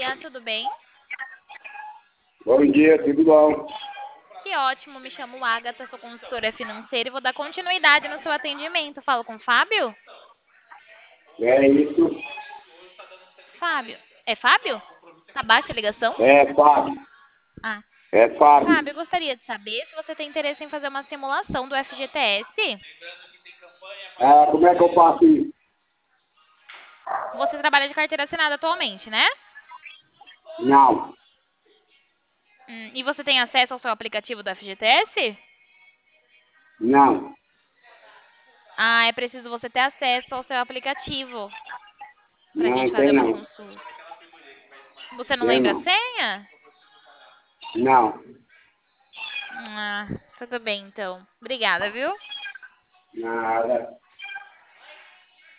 dia, tudo bem? Bom dia, tudo bom? Que ótimo, me chamo Agatha, sou consultora financeira e vou dar continuidade no seu atendimento. Falo com o Fábio? É isso. Fábio. É Fábio? Tá baixa a ligação? É Fábio. Ah, É Fábio. Fábio, eu gostaria de saber se você tem interesse em fazer uma simulação do FGTS. Como é que eu faço isso? Você trabalha de carteira assinada atualmente, né? Não, E você tem acesso ao seu aplicativo do FGTS? não, Ah, é preciso você ter acesso ao seu aplicativo pra gente não fazer tem uma não. consulta. Você não Tem lembra a não. senha? Não, Ah, tudo bem então. Obrigada, viu? nada.